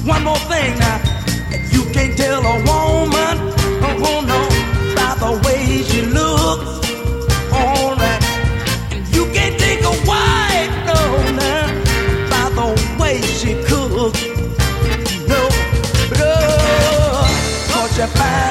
One more thing now, you can't tell a woman, oh no, by the way she looks. Alright, you can't take a wife, no, now, by the way she cooks. No, 'cause you find